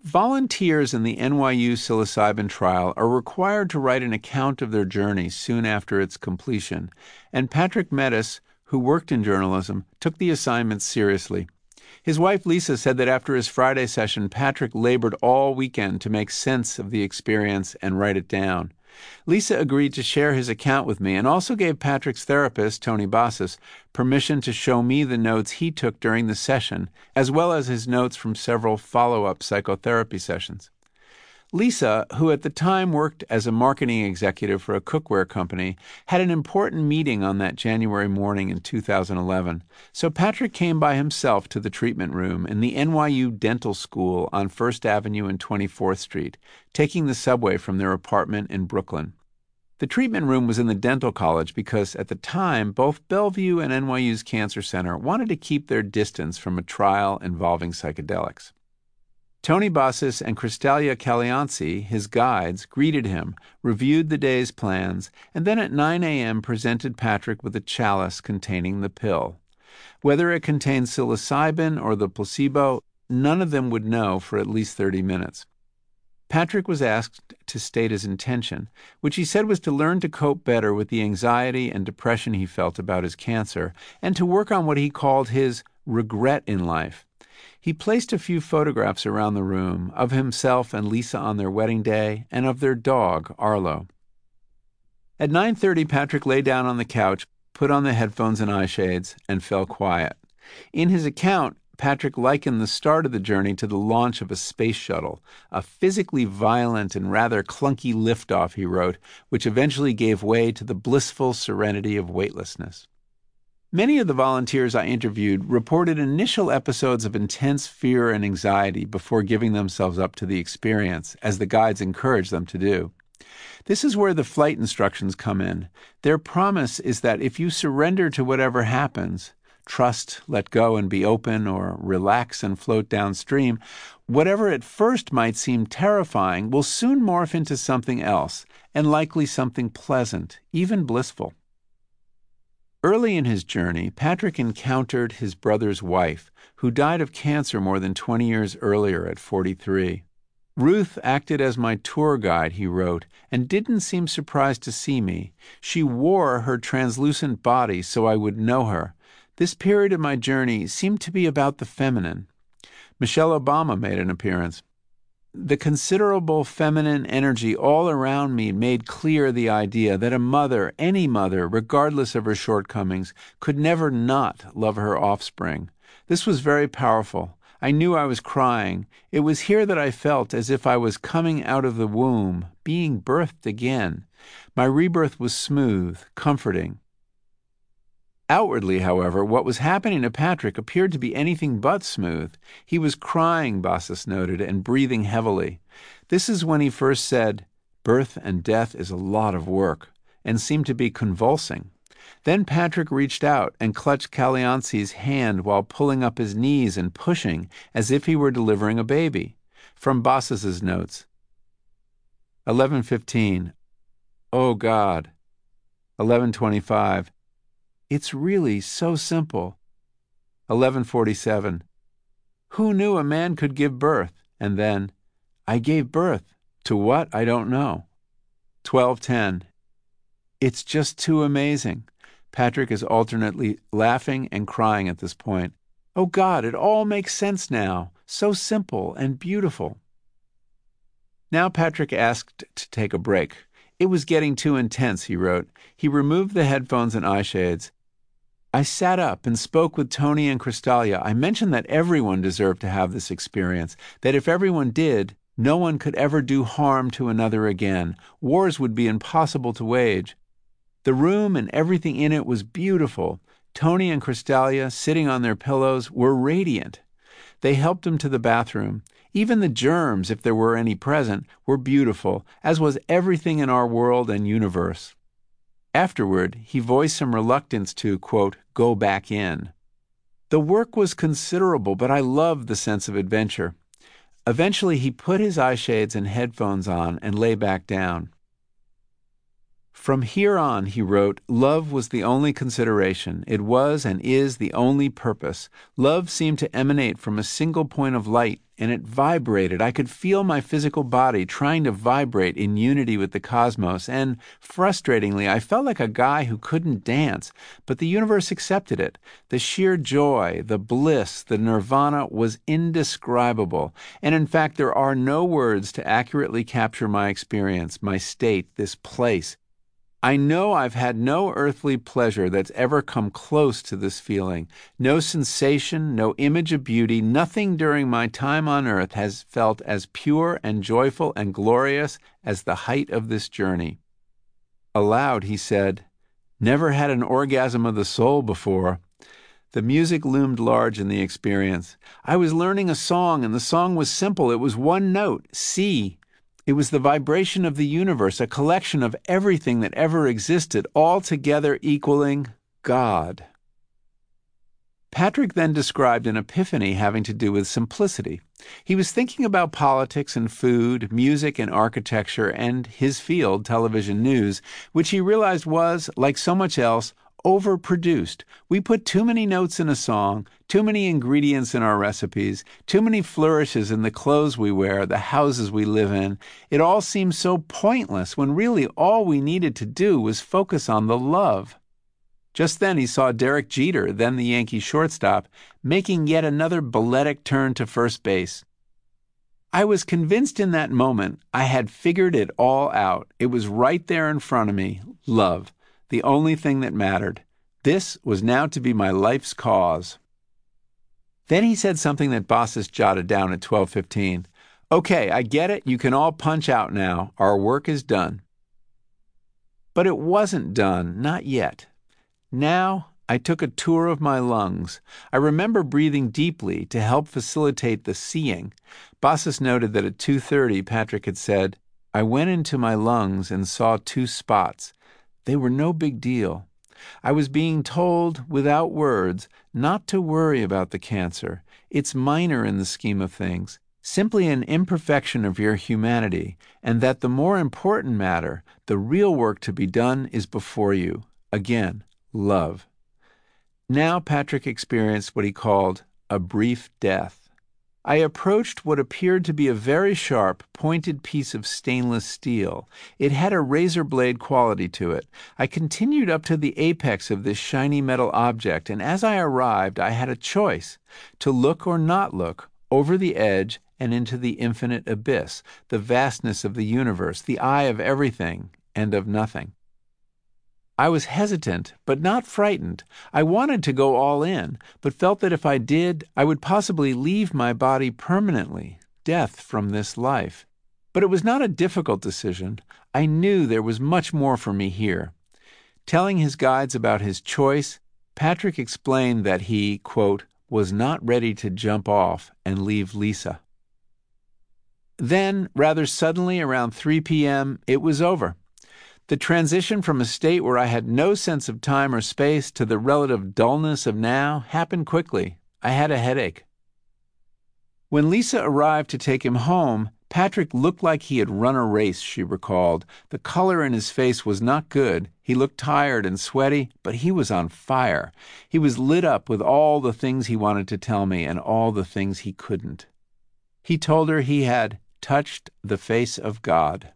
Volunteers in the NYU psilocybin trial are required to write an account of their journey soon after its completion, and Patrick Metis, who worked in journalism, took the assignment seriously. His wife Lisa said that after his Friday session, Patrick labored all weekend to make sense of the experience and write it down. Lisa agreed to share his account with me and also gave Patrick's therapist, Tony Bassis, permission to show me the notes he took during the session, as well as his notes from several follow-up psychotherapy sessions. Lisa, who at the time worked as a marketing executive for a cookware company, had an important meeting on that January morning in 2011, so Patrick came by himself to the treatment room in the NYU Dental School on 1st Avenue and 24th Street, taking the subway from their apartment in Brooklyn. The treatment room was in the dental college because, at the time, both Bellevue and NYU's Cancer Center wanted to keep their distance from a trial involving psychedelics. Tony Bassis and Crystalia Calianci, his guides, greeted him, reviewed the day's plans, and then at 9 a.m. presented Patrick with a chalice containing the pill. Whether it contained psilocybin or the placebo, none of them would know for at least 30 minutes. Patrick was asked to state his intention, which he said was to learn to cope better with the anxiety and depression he felt about his cancer, and to work on what he called his regret in life. He placed a few photographs around the room of himself and Lisa on their wedding day and of their dog, Arlo. At 9:30, Patrick lay down on the couch, put on the headphones and eye shades, and fell quiet. In his account, Patrick likened the start of the journey to the launch of a space shuttle, a physically violent and rather clunky liftoff, he wrote, which eventually gave way to the blissful serenity of weightlessness. Many of the volunteers I interviewed reported initial episodes of intense fear and anxiety before giving themselves up to the experience, as the guides encouraged them to do. This is where the flight instructions come in. Their promise is that if you surrender to whatever happens, trust, let go and be open, or relax and float downstream, whatever at first might seem terrifying will soon morph into something else, and likely something pleasant, even blissful. Early in his journey, Patrick encountered his brother's wife, who died of cancer more than 20 years earlier at 43. Ruth acted as my tour guide, he wrote, and didn't seem surprised to see me. She wore her translucent body so I would know her. This period of my journey seemed to be about the feminine. Michelle Obama made an appearance. The considerable feminine energy all around me made clear the idea that a mother, any mother, regardless of her shortcomings, could never not love her offspring. This was very powerful. I knew I was crying. It was here that I felt as if I was coming out of the womb, being birthed again. My rebirth was smooth, comforting. Outwardly, however, what was happening to Patrick appeared to be anything but smooth. He was crying, Bassis noted, and breathing heavily. This is when he first said, "Birth and death is a lot of work," and seemed to be convulsing. Then Patrick reached out and clutched Calianci's hand while pulling up his knees and pushing, as if he were delivering a baby. From Bassis's notes. 11:15. Oh God. 11:25. It's really so simple. 11:47. Who knew a man could give birth? And then, I gave birth. To what? I don't know. 12:10. It's just too amazing. Patrick is alternately laughing and crying at this point. Oh God, it all makes sense now. So simple and beautiful. Now Patrick asked to take a break. It was getting too intense, he wrote. He removed the headphones and eye shades. I sat up and spoke with Tony and Crystalia. I mentioned that everyone deserved to have this experience, that if everyone did, no one could ever do harm to another again. Wars would be impossible to wage. The room and everything in it was beautiful. Tony and Crystalia, sitting on their pillows, were radiant. They helped him to the bathroom. Even the germs, if there were any present, were beautiful, as was everything in our world and universe. Afterward, he voiced some reluctance to, quote, go back in. The work was considerable, but I loved the sense of adventure. Eventually, he put his eye shades and headphones on and lay back down. From here on, he wrote, love was the only consideration. It was and is the only purpose. Love seemed to emanate from a single point of light, and it vibrated. I could feel my physical body trying to vibrate in unity with the cosmos, and, frustratingly, I felt like a guy who couldn't dance, but the universe accepted it. The sheer joy, the bliss, the nirvana was indescribable, and in fact there are no words to accurately capture my experience, my state, this place. I know I've had no earthly pleasure that's ever come close to this feeling. No sensation, no image of beauty, nothing during my time on earth has felt as pure and joyful and glorious as the height of this journey. Aloud, he said, "Never had an orgasm of the soul before." The music loomed large in the experience. I was learning a song, and the song was simple. It was one note, C. It was the vibration of the universe, a collection of everything that ever existed, all together equaling God. Patrick then described an epiphany having to do with simplicity. He was thinking about politics and food, music and architecture, and his field, television news, which he realized was, like so much else, overproduced. We put too many notes in a song, too many ingredients in our recipes, too many flourishes in the clothes we wear, the houses we live in. It all seems so pointless when really all we needed to do was focus on the love. Just then he saw Derek Jeter, then the Yankee shortstop, making yet another balletic turn to first base. I was convinced in that moment I had figured it all out. It was right there in front of me, love. The only thing that mattered. This was now to be my life's cause. Then he said something that Bossis jotted down at 12:15. "Okay, I get it. You can all punch out now. Our work is done." But it wasn't done, not yet. Now I took a tour of my lungs. I remember breathing deeply to help facilitate the seeing. Bossis noted that at 2:30 Patrick had said, "I went into my lungs and saw 2 spots. They were no big deal. I was being told, without words, not to worry about the cancer. It's minor in the scheme of things, simply an imperfection of your humanity, and that the more important matter, the real work to be done, is before you. Again, love." Now Patrick experienced what he called a brief death. I approached what appeared to be a very sharp, pointed piece of stainless steel. It had a razor blade quality to it. I continued up to the apex of this shiny metal object, and as I arrived, I had a choice, to look or not look, over the edge and into the infinite abyss, the vastness of the universe, the eye of everything and of nothing. I was hesitant, but not frightened. I wanted to go all in, but felt that if I did, I would possibly leave my body permanently, death from this life. But it was not a difficult decision. I knew there was much more for me here. Telling his guides about his choice, Patrick explained that he, quote, was not ready to jump off and leave Lisa. Then, rather suddenly, around 3 p.m., it was over. The transition from a state where I had no sense of time or space to the relative dullness of now happened quickly. I had a headache. When Lisa arrived to take him home, Patrick looked like he had run a race, she recalled. The color in his face was not good. He looked tired and sweaty, but he was on fire. He was lit up with all the things he wanted to tell me and all the things he couldn't. He told her he had touched the face of God.